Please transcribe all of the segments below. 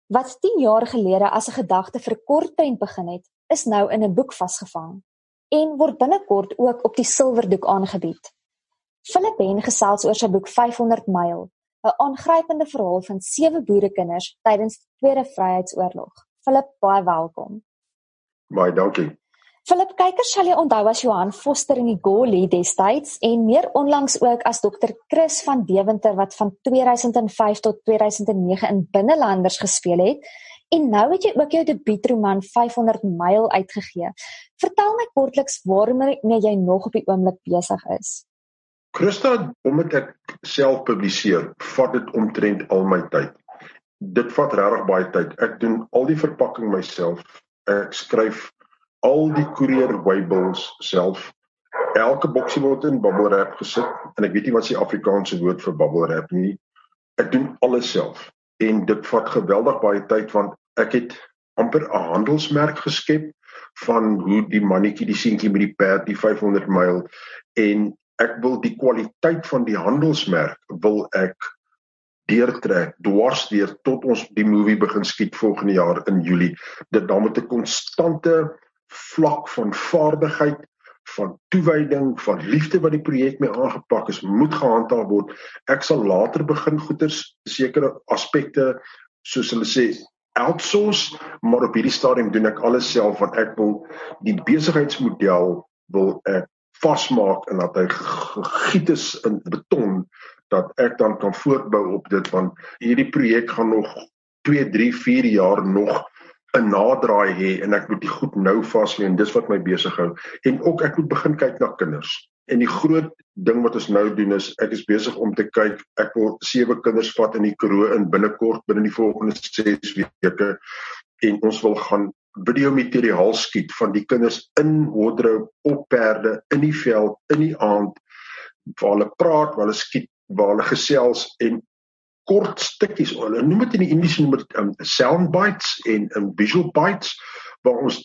Wat 10 jaar gelede as 'n gedagte vir 'n kortprent begin het, is nou in 'n boek vasgevang en word binnekort ook op die silwerdoek aangebied. Philip Henn gesels oor sy boek 500 myl, 'n aangrypende verhaal van 7 boerekinders tydens die Tweede Vryheidsoorlog. Philip, baie welkom. Baie dankie. Philip, kykers sal jy onthou as Johan Foster in die Goli destyds en meer onlangs ook as Dr. Chris van Deventer wat van 2005 tot 2009 in Binnelanders gespeel het. En nou het jy ook jou debuutroman 500 myl uitgegee. Vertel my kortliks waarmee jy nog op die oomblik besig is. Christa, omdat ek self publiseer, vat dit omtrent al my tyd. Dit vat regtig baie tyd. Ek doen al die verpakking myself. Ek skryf al die courier waybills self. Elke boksie word in bubble wrap gesit en ek weet nie wat die Afrikaanse woord vir bubble wrap nie. Ek doen alles self en dit vat geweldig baie tyd want ek het amper 'n handelsmerk geskep van hoe die mannetjie, die seentjie met die perd, die 500 myl en ek wil die kwaliteit van die handelsmerk wil ek deurtrek, dwars deur tot ons die movie begin skiet volgende jaar in Julie. Dit dan met 'n konstante vlak van vaardigheid, van toewyding, van liefde wat die projek mee aangepak is, moet gehandhaaf word. Ek sal later begin goeders, sekere aspekte, soos hulle sê, outsource, maar op hierdie stadium doen ek alles self, want ek wil die besigheidsmodel wil ek vasmaak en dat hy gegiet is in beton, dat ek dan kan voortbou op dit, want hierdie projek gaan nog 2, 3, 4 jaar nog 'n nadraai hê en ek moet die goed nou vaslê en dis wat my besig hou. En ook ek moet begin kyk na kinders. En die groot ding wat ons nou doen is, ek is besig om te kyk, ek wil 7 kinders vat in die Karoo in binnekort, binne die volgende 6 weke, en ons wil gaan videomateriaal skiet van die kinders in wardrobe, op perde, in die veld, in die aand, waar hulle praat, waar hulle skiet, waar hulle gesels en kort stukkies, hulle noem dit in die Engels noem dit sound bites en visual bites, waar ons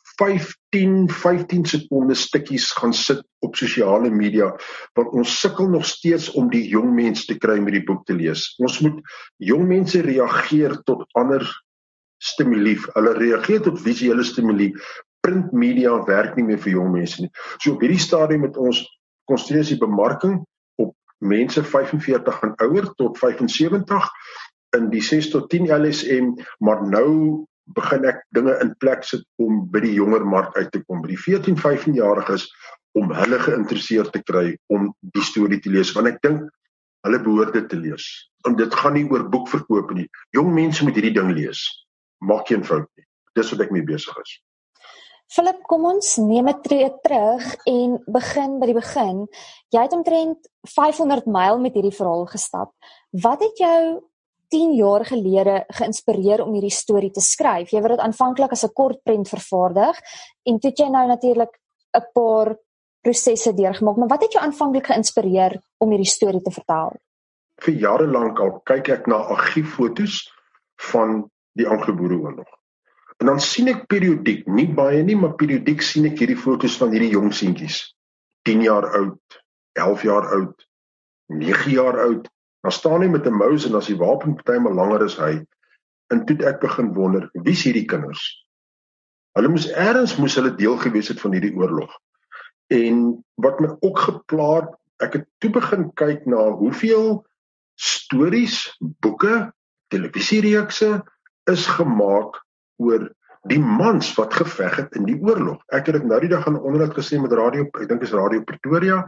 15 sekonde stukkies gaan sit op sosiale media, want ons sukkel nog steeds om die jong mense te kry met die boek te lees. Ons moet jong mense reageer tot ander stimuli, hulle reageer tot visuele stimuli. Print media werk nie meer vir jong mense nie. So op hierdie stadium met ons konsentreer die bemarking op mense 45 en ouer tot 75 in die 6 tot 10 LSM, maar nou begin ek dinge in plek sit om by die jonger mark uit te kom, by die 14-15-jariges, om hulle geïnteresseerd te kry om die storie te lees, want ek dink hulle behoort dit te lees. En dit gaan nie oor boekverkoop nie. Jong mense moet hierdie ding lees. Maak geen fout nie. Dis wat ek mee besig is. Philip, kom ons neem 'n tree terug en begin by die begin. Jy het omtrent 500 myl met hierdie verhaal gestap. Wat het jou 10 jaar gelede geïnspireer om hierdie storie te skryf? Jy het dit aanvanklik as 'n kortprent vervaardig en toe het jy nou natuurlik 'n paar prosesse deurgemaak, maar wat het jou aanvanklik geïnspireer om hierdie storie te vertel? Vir jare lank al kyk ek na argieffoto's van die Anglo-Boereoorlog. En dan sien ek periodiek, nie baie nie, maar periodiek sien ek hierdie foto's van hierdie jong seentjies. 10 jaar oud, 11 jaar oud, 9 jaar oud. Dan staan hy met 'n mous en as die wapen partymal langer is hy. En toe ek begin wonder, wie is hierdie kinders? Hulle moes hulle deel gewees het van hierdie oorlog. En wat my ook geplaag, ek het toe begin kyk na hoeveel stories, boeke, televisiereekse is gemaak oor die mans wat geveg het in die oorlog. Ek het dit nou die dag in 'n onderhoud gesê met radio, ek dink is Radio Pretoria,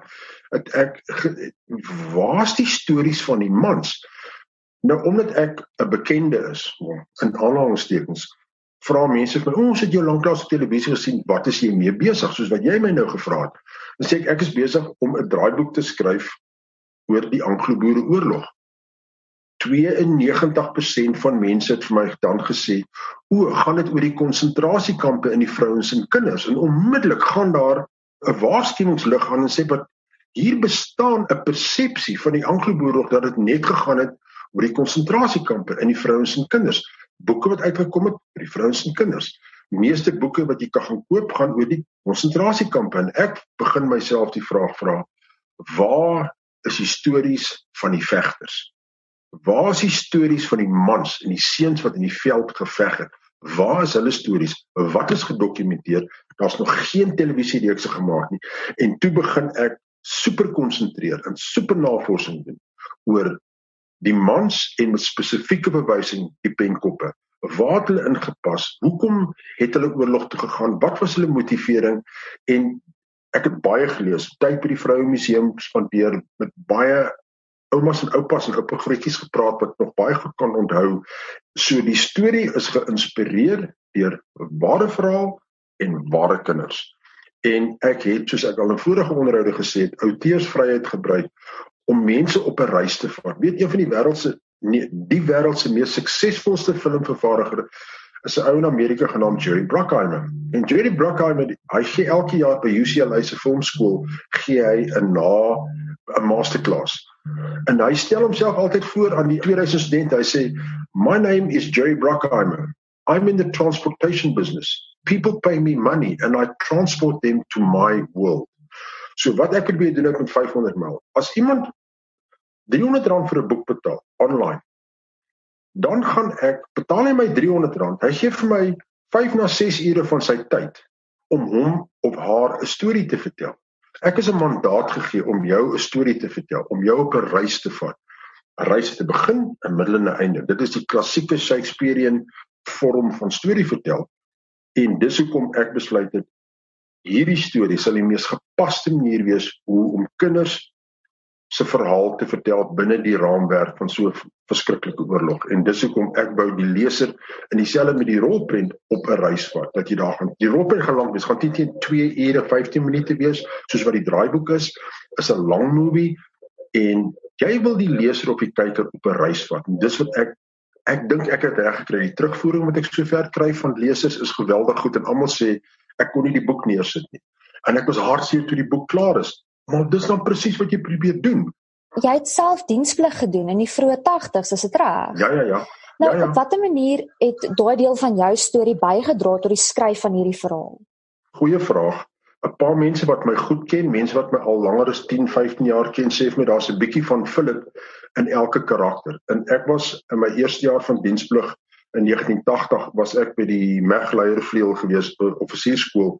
waar is die stories van die mans? Nou, omdat ek 'n bekende is, in aanhalingstekens, vra mense van, ons het jou lanklaas op televisie gesien, wat is jy mee besig, soos wat jy my nou gevra het. Dan sê ek is besig om 'n draaiboek te skryf oor die Anglo-Boereoorlog. 92% van mense het vir my dan gesê, gaan dit oor die konsentrasiekampe in die vrouens en kinders, en onmiddellik gaan daar 'n waarskuwingslig aan en sê, dat hier bestaan 'n persepsie van die Anglo-Boereoorlog dat dit net gegaan het oor die konsentrasiekampe in die vrouens en kinders. Boeke wat uitgekom het oor die vrouens en kinders. Die meeste boeke wat jy kan gaan koop gaan oor die konsentrasiekampe, en ek begin myself die vraag vra, waar is die stories van die vegters? Waar is die stories van die mans en die seuns wat in die veld geveg het? Waar is hulle stories? Wat is gedokumenteer? Daar's nog geen televisiereekse gemaak nie. En toe begin ek super konsentreer en super navorsing doen oor die mans en met spesifieke bewysing die penkoppe. Waar het hulle ingepas? Hoekom het hulle oorlog toe gegaan? Wat was hulle motivering? En ek het baie gelees, tyd by die Vroue Museum spandeer, met baie oumas en oupas en oupa grootjies gepraat wat nog baie goed kan onthou. So die storie is geïnspireer deur ware verhaal en ware kinders. En ek het, soos ek al in vorige onderhoude gesê het, outeursvryheid gebruik om mense op 'n reis te vat. Weet, een van die wêreld se mees suksesvolste filmvervaardiger is 'n ou in Amerika genaamd Jerry Bruckheimer. En Jerry Bruckheimer, hy gee elke jaar by UCLA se filmskool gee hy 'n masterclass. En hy stel homself altyd voor aan die 2000 studente. Hy sê, "My name is Jerry Bruckheimer. I'm in the transportation business. People pay me money and I transport them to my world." So wat ek probeer doen met 500 mil. As iemand R300 vir 'n boek betaal online, dan gaan ek betaal hy my R300. Hy gee vir my 5 na 6 ure van sy tyd om hom of haar 'n storie te vertel. Ek is 'n mandaat gegee om jou 'n storie te vertel, om jou op 'n reis te vat. 'n Reis te begin, 'n middel en 'n einde. Dit is die klassieke Shakespearean vorm van storie vertel. En dis hoekom ek besluit het, hierdie storie sal die mees gepaste manier wees hoe om kinders se verhaal te vertel binne die raamwerk van so 'n verskriklike oorlog. En dis hoekom ek wou die leser in dieselfde met die rolprent op 'n reis vat, dat jy daar gaan. Die rolprent gaan lank wees, gaan teen 2 ure 15 minute wees, soos wat die draaiboek is 'n lang movie, en jy wil die leser of die kyker op 'n reis vat. En dis wat ek dink ek het reg gekry. Die terugvoering wat ek sover kry van lesers is geweldig goed, en almal sê ek kon nie die boek neersit nie. En ek was hartseer toe die boek klaar is. Maar dis dan presies wat jy probeer doen. Jy het self diensplig gedoen in die vroeë 80's, is dit reg? Ja. Nou, op watter manier het daai deel van jou storie bygedra tot die skryf van hierdie verhaal? Goeie vraag. 'n Paar mense wat my goed ken, mense wat my al langer as 10, 15 jaar ken, sê vir my daar's 'n bietjie van Philip in elke karakter. En ek was in my eerste jaar van diensplig in 1980 was ek by die Megleiervleuel gewees, offisiersskool,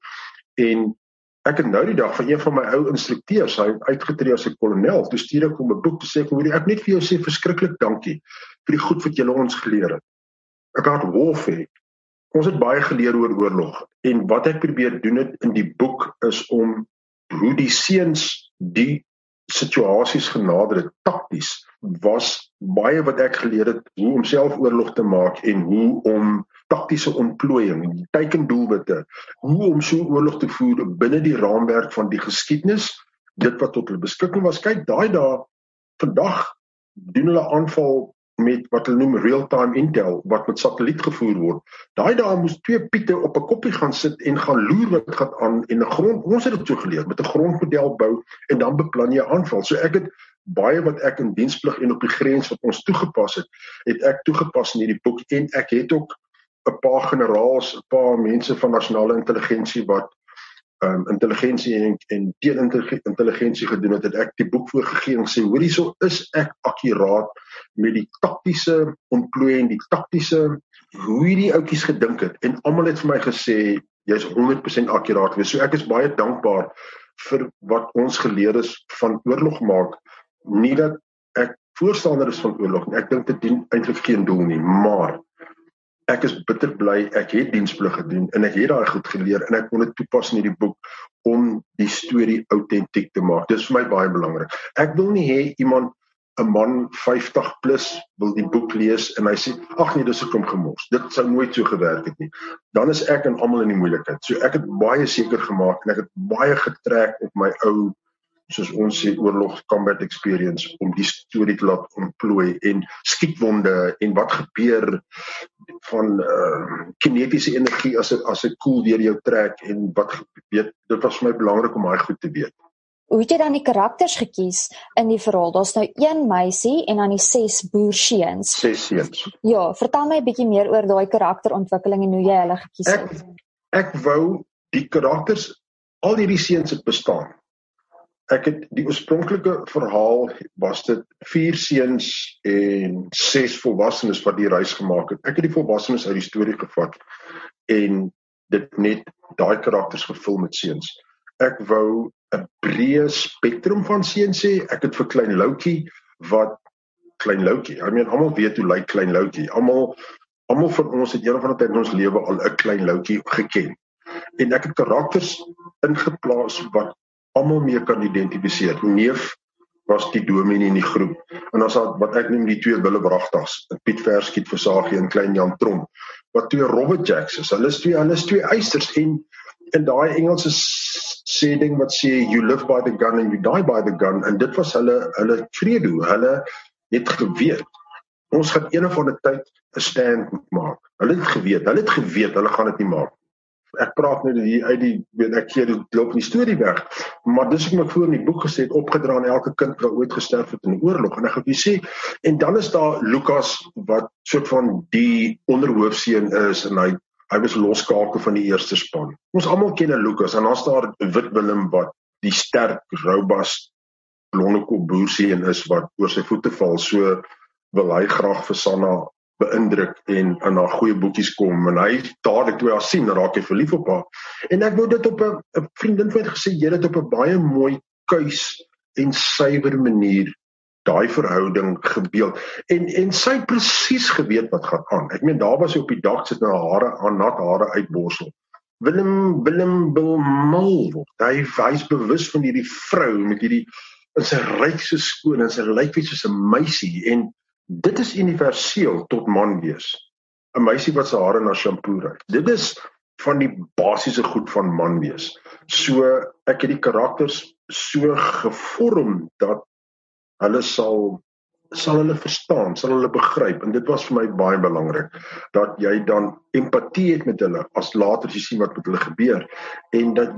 en ek het nou die dag van een van my ou instrukteurs, hy het uitgetree as 'n kolonel, toe stuur ek hom 'n boek te sê, ek net vir jou sê verskriklik dankie vir die goed wat julle ons geleer het. Ek het warfare. Ons het baie geleer oor oorlog, en wat ek probeer doen het in die boek is om hoe die seuns die situasies genader het, takties, was baie wat ek geleer het, hoe om self oorlog te maak en hoe om taktiese ontplooiing, teikendoelwitte, hoe om so oorlog te voer binne die raamwerk van die geskiedenis, dit wat tot hulle beskikking was. Kyk, daai dae, vandag doen hulle aanval met wat hulle noem real-time intel, wat met satelliet gevoer word. Daai dae moes 2 piete op 'n koppie gaan sit en gaan loer wat gaan aan, en 'n grond, ons het dit so geleer, met 'n grondmodel bou, en dan beplan jy aanval. So ek het baie wat ek in diensplig en op die grens wat ons toegepas het ek toegepas in hierdie boek, en ek het ook 'n paar generaals, 'n paar mense van nasionale intelligensie wat intelligensie en teenintelligensie gedoen het ek die boek voorgegee en sê, hoorie, so is ek akkuraat met die taktiese ontplooiing, die taktiese, hoe hierdie ouetjies gedink het, en almal het vir my gesê, jy's 100% akkuraat wees. So ek is baie dankbaar vir wat ons geleer is van oorlog maak. Nie dat ek voorstander is van oorlog nie, ek dink dit dien eintlik geen doel nie, maar ek is bitter bly, ek het diensplig gedoen, en ek het daai goed geleer, en ek kon dit toepas in hierdie boek, om die storie autentiek te maak. Dit is vir my baie belangrik. Ek wil nie hê iemand, 'n man 50 plus, wil die boek lees, en hy sê, ag nee, dis 'n klomp gemors. Dit sou nooit so gewerk het nie. Dan is ek en almal in die moeilikheid. So ek het baie seker gemaak, en ek het baie getrek op my ou, soos ons sê, oorlog combat experience, om die storie te laat ontplooi, en skietwonde, en wat gebeur van kinetiese energie as 'n koel deur jou trek, en wat gebeur, dit was vir my belangrik om daai goed te weet. Hoe het jy dan die karakters gekies in die verhaal? Daar's nou 1 meisie en dan die 6 boerseuns. 6 seuns. Ja, vertel my 'n bietjie meer oor daai karakterontwikkeling en hoe jy hulle gekies het. Ek wou die karakters, al hierdie seuns het bestaan. Ek het die oorspronklike verhaal was dit 4 seuns en 6 volwassenes wat die reis gemaak het. Ek het die volwassenes uit die storie gevat en dit net daai karakters gevul met seuns. Ek wou 'n breë spektrum van seuns hê. Ek het vir Klein Loukie almal weet hoe lyk Klein Loukie. Almal van ons het een of ander tyd in ons lewe al 'n Klein Loukie geken. En ek het karakters ingeplaas wat almal mee kan identifiseer. Neef was die dominee in die groep. En as wat ek noem die 2 Willebrachtags, Piet Verskiet Versagie en Klein Jan Trom, wat 2 Robert Jacks is. Hulle is twee eisters en daai Engelse sê ding wat sê you live by the gun and you die by the gun, en dit was hulle credo. Hulle het geweet ons gaan een of ander tyd 'n stand maak. Hulle het geweet hulle gaan dit nie maak. Ek praat nou hier uit ek keer dit loop in die storie weg, maar dis ek my voor in die boek gesê het, opgedra aan elke kind wat ooit gesterf het in die oorlog. En ek het sê, en dan is daar Lukas wat soort van die onderhoofseun is en hy was loskakel van die eerste span. Ons almal ken 'n Lukas, en dan is daar Wit Willem wat die sterk robust blondekop boerseun is wat oor sy voete val. So wil hy graag vir Sanna beïndruk en aan haar goeie boekies kom, en hy dadelik toe haar sien, raak hy verlief op haar. En ek wou dit op 'n vriendin van my gesê, jy het dit op 'n baie mooi kuis en suiwer manier daai verhouding gebeeld. En sy presies geweet wat gaan aan. Ek meen, daar was sy op die dak sit na haar nat hare uitborsel. Willem wil mal word. Hy's bewus van hierdie vrou met hierdie in sy ryk so skoon en sy lyk soos 'n meisie, en dit is universeel tot man wees. 'n Meisie wat sy hare na shampoo ruik. Dit is van die basiese goed van man wees. So ek het die karakters so gevorm dat hulle sal hulle verstaan, sal hulle begryp, en dit was vir my baie belangrik, dat jy dan empatie het met hulle, as later jy sien wat met hulle gebeur, en dat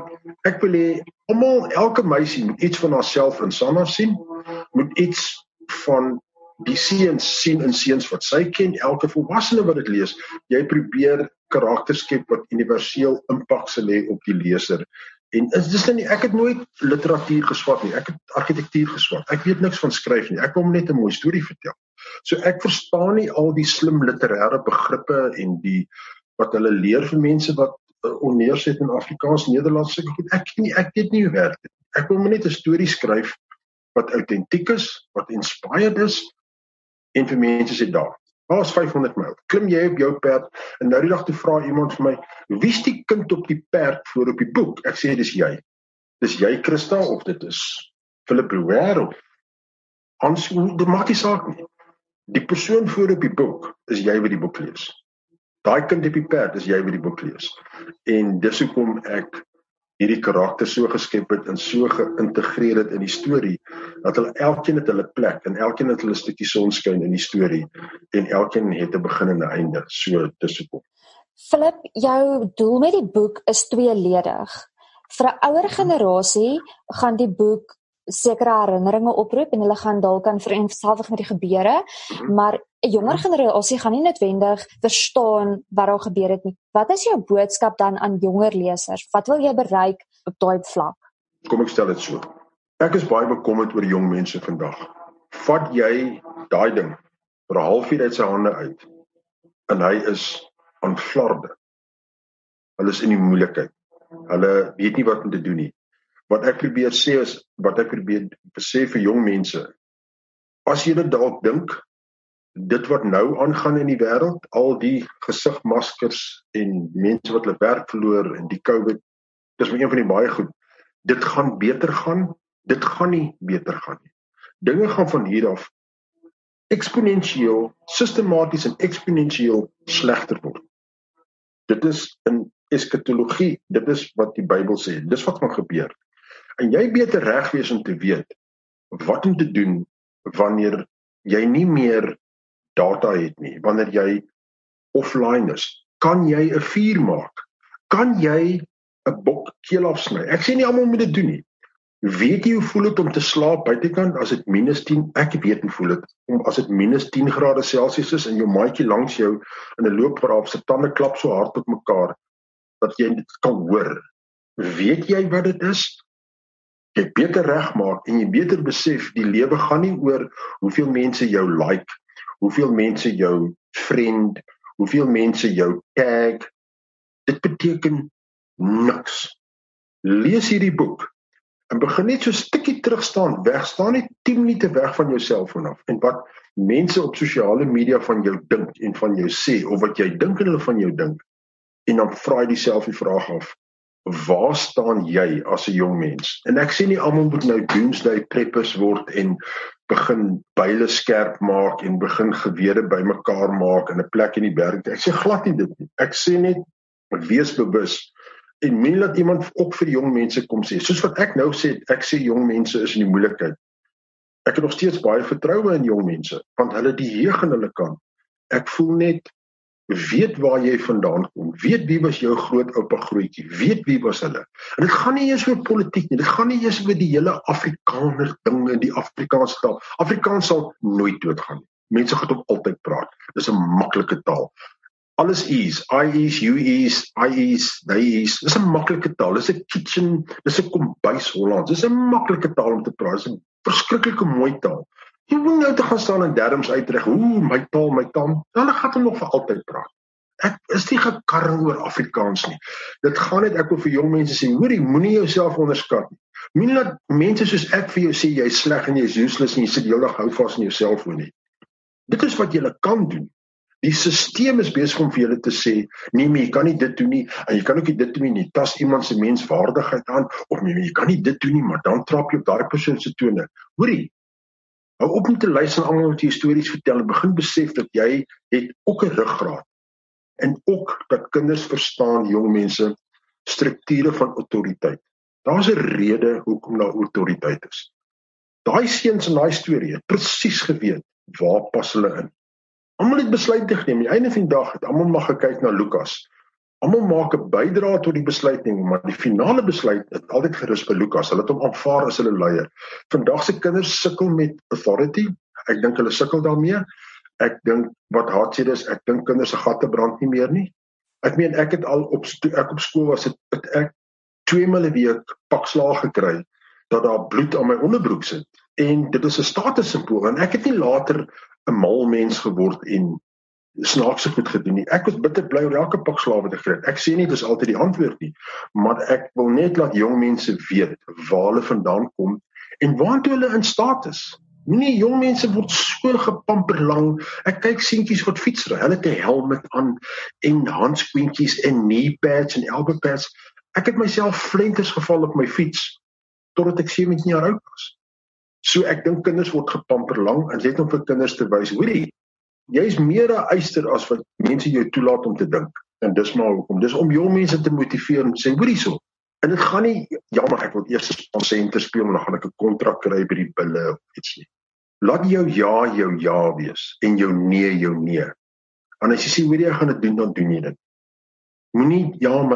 ek wil hê, elke meisie moet iets van haarself in Sanna sien, moet iets van die seuns sien in seuns wat sy ken, elke volwassene wat dit lees, jy probeer karakters skep wat universeel impak sal hê op die leser. En ek het nooit literatuur geswat nie, ek het argitektuur geswat, ek weet niks van skryf nie, ek wil net 'n mooi storie vertel. So ek verstaan nie al die slim literêre begrippe en wat hulle leer vir mense wat onneerset in Afrikaans, Nederlands, sulke goed, ek weet nie hoe werk dit. Ek wil net 'n storie skryf wat autentiek is, wat inspired is, en vir mense sê daar is 500 myl, klim jy op jou perd, en nou die dag toe vra iemand vir my, wie's die kind op die perd voor op die boek? Ek sê, dis jy Christa, of dit is Philip Brouwer, of Hans, dit maak nie saak nie. Die persoon voor op die boek, is jy wat die boek lees. Daai kind op die perd, is jy wat die boek lees. En dis hoekom ek hierdie karakter so geskep het en so geïntegreer het in die storie, dat hulle elkeen het hulle plek, en elkeen het hulle stukkie sonskyn in die storie, en elkeen het 'n begin en 'n einde, so dis hoekom. Philip, jou doel met die boek is tweeledig. Vir 'n ouer generasie gaan die boek sekere herinneringe oproep, en hulle gaan dalk kan vereenselwig met die gebeure, maar 'n jonger generasie gaan nie noodwendig verstaan wat daar gebeur het nie. Wat is jou boodskap dan aan jonger lesers? Wat wil jy bereik op daai vlak? Kom ek stel dit so. Ek is baie bekommerd oor jong mense vandag. Vat jy daai ding vir 'n halfuur uit sy hande uit, en hy is aan flarde. Hulle is in die moeilikheid. Hulle weet nie wat om te doen nie. Wat ek probeer sê vir jong mense, as jy dit dalk dink, dit wat nou aangaan in die wêreld, al die gesigmaskers en mense wat hulle werk verloor en die COVID, dis maar een van die baie goed. Dit gaan beter gaan, dit gaan nie beter gaan nie. Dinge gaan van hier af eksponensieel, sistematies en eksponensieel slegter word. Dit is in eskatologie, dit is wat die Bybel sê, dis wat gaan gebeur. En jy beter reg wees om te weet wat om te doen wanneer jy nie meer data het nie, wanneer jy offline is. Kan jy 'n vuur maak? Kan jy 'n bok keel afsny? Ek sê nie almal moet dit doen nie. Weet jy hoe voel dit om te slaap buitekant as dit -10? Ek weet hoe voel dit as dit -10°C is en jou maatjie langs jou in 'n loopgraaf se tande klap so hard op mekaar dat jy dit kan hoor. Weet jy wat dit is? jy beter regmaak en jy beter besef die lewe gaan nie oor hoeveel mense jou like, hoeveel mense jou friend, hoeveel mense jou tag. Dit beteken niks. Lees hierdie boek en begin net so 'n stukkie terugstaan, wegstaan net 10 minute weg van jou selfoon af en wat mense op sosiale media van jou dink en van jou sê of wat jy dink en hulle van jou dink. En dan vra jy jouself die vraag af, waar staan jy as 'n jong mens? En ek sê nie almal moet nou doomsday preppers word en begin byle skerp maak en begin gewere bymekaar maak in 'n plek in die berg. Ek sê glad nie dit nie. Ek sê net wees bewus en min laat iemand ook vir jong mense kom sê. Soos wat ek nou sê, ek sê jong mense is in die moeilikheid. Ek het nog steeds baie vertroue in jong mense want hulle die heeg aan hulle kant. Ek voel net weet waar jy vandaan kom, weet wie was jou grootoupa grootjie, weet wie was hulle. En dit gaan nie eers oor politiek nie, dit gaan nie eers oor die hele Afrikaner dinge, die Afrikaanse taal. Afrikaans sal nooit doodgaan nie. Mense gaan hom altyd praat. Dis 'n maklike taal. Alles is, I is, you is, I is, they is. Dis 'n maklike taal. Dis 'n kitchen, dis 'n kombuis Hollands. Dis 'n maklike taal om te praat. Dis 'n verskriklike mooi taal. Jy moet nou te gaan staan en derms uitreg. My taal. Hulle gaan hom nog vir altyd praat. Ek is nie gekarring oor Afrikaans nie. Dit gaan net ek wil vir jong mense sê, hoorie, moenie jouself onderskat nie. Moenie laat mense soos ek vir jou sê jy is sleg en jy is useless en jy sit heeldag hou vas in jou selfoon nie. Dit is wat jy kan doen. Die stelsel is besig om vir julle te sê, nee, maar jy kan nie dit doen nie, en jy kan ook nie dit doen nie, tas iemand se menswaardigheid aan, of nee, jy kan nie dit doen nie, maar dan trap jy op daai persoon se tone. Hoorie, hou op om te luister almal wat jy stories vertel en begin besef dat jy het ook 'n ruggraat. En ook dat kinders verstaan, jong mense, strukture van autoriteit. Daar's 'n rede hoekom daar autoriteit is. Daai seuns in daai storie het presies geweet waar pas hulle in. Almal het besluite geneem. Aan die einde van die dag het almal maar gekyk na Lukas. Almal maak 'n bydrae tot die besluitneming, maar die finale besluit het altyd gerus by Lukas. Hulle het hom aanvaar as hulle leier. Vandag se kinders sukkel met authority. Ek dink hulle sukkel daarmee. Ek dink wat hartseer is, ek dink kinders se gatte brand nie meer nie. Ek meen ek het al op skool was het ek 2 maal 'n week pakslaag gekry dat daar bloed aan my onderbroek sit. En dit is 'n statussimbool en ek het nie later 'n mal mens geword en snaakse goed gedoen nie. Ek was bitter bly oor elke pak slawe wat ek gekry het. Ek sê nie dis altyd die antwoord nie, maar ek wil net laat jong mense weet waar hulle vandaan kom en waartoe hulle in staat is. Nee, jong mense word so gepamper lang. Ek kyk seentjies wat fietsry. Hulle het 'n helmet aan en handskoentjies en knee pads en elbow pads. Ek het myself flenters geval op my fiets totdat ek 17 jaar oud was. So ek dink kinders word gepamper lang en net om vir kinders te wys, hoorie, jy's meer 'n eister as wat mense jou toelaat om te dink. En dis maar hoekom. Dis om jong mense te motiveer om te sê, hoorie so. En dit gaan nie, jammer, ek wil eers 'n sponsenter speel en dan gaan ek 'n kontrak kry by die bulle of iets nie. Laat jou ja wees en jou nee. En as jy sê, hoorie, jy gaan dit doen, dan doen jy dit. Moenie,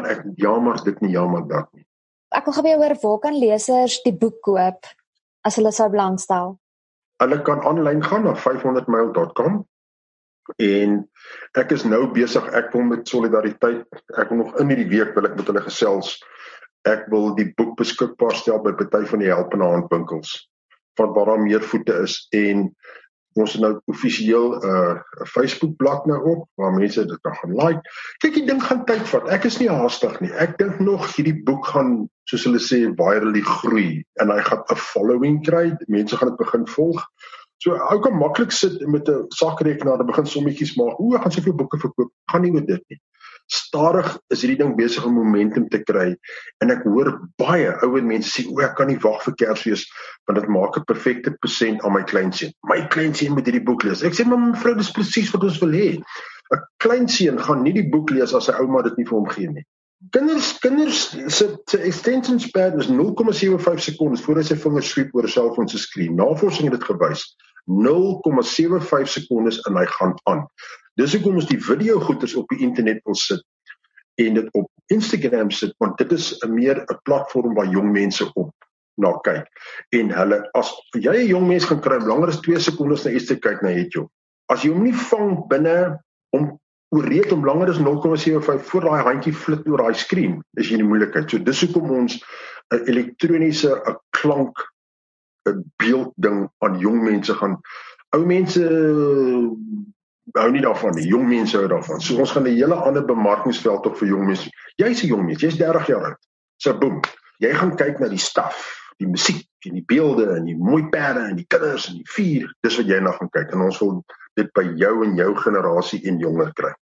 ja maar dit nie, ja maar dat nie. Ek wil gebeur oor waar kan lesers die boek koop as hulle sou belangstel? Hulle kan aanlyn gaan na 500mile.com en ek is nou besig, ek wil met solidariteit, ek wil nog in hierdie week wil ek met hulle gesels, ek wil die boek beskikbaar stel by party van die helpende handwinkels, van waar daar meer voete is, en ons het nou offisieel 'n Facebookblad nou op, waar mense dit kan gaan like. Kyk, die ding gaan tyd vat, ek is nie haastig nie, ek dink nog hierdie boek gaan, soos hulle sê, virally groei, en hy gaan 'n following kry, mense gaan dit begin volg. So, ou kan maklik sit met 'n sakrekenaar en begin sommetjies maak, ek gaan soveel boeke verkoop, gaan nie met dit nie. Stadig is hierdie ding besig om momentum te kry, en ek hoor baie ouer mense sê, ek kan nie wag vir Kersfees, want dit maak 'n perfekte present aan my kleinseun. My kleinseun moet hierdie boek lees. Ek sê, maar mevrou, dis presies wat ons wil hê. 'n Kleinseun gaan nie die boek lees as sy ouma dit nie vir hom gee nie. Kinders se attention span is 0,75 sekondes voor hy sy vingers sweep oor 'n selfoon se skerm. Navorsing het dit gewys. 0,75 sekondes en hy gaan aan. Dis hoekom ons die video goeders op die internet wil sit en dit op Instagram sit, want dit is 'n meer 'n platform waar jong mense op na kyk. En hulle, as jy 'n jong mens gaan kry, langer as 2 sekondes na iets te kyk, na het jy. As jy hom nie vang binne om oreed om langer as 0,75 voor daai handjie flit oor daai skerm, is jy in die moeilikheid. So dis hoekom ons 'n elektroniese, 'n klank, 'n beeldding aan jong mense gaan. Ou mense hou nie daarvan nie, jong mense hou daarvan. So ons gaan 'n hele ander bemarkingsveld op vir jong mense. Jy's 'n jong mens, jy's 30 jaar oud. So boem, jy gaan kyk na die staf, die musiek en die beelde en die mooi perde en die kinders en die vuur. Dis wat jy na gaan kyk en ons wil dit by jou en jou generasie en jonger kry.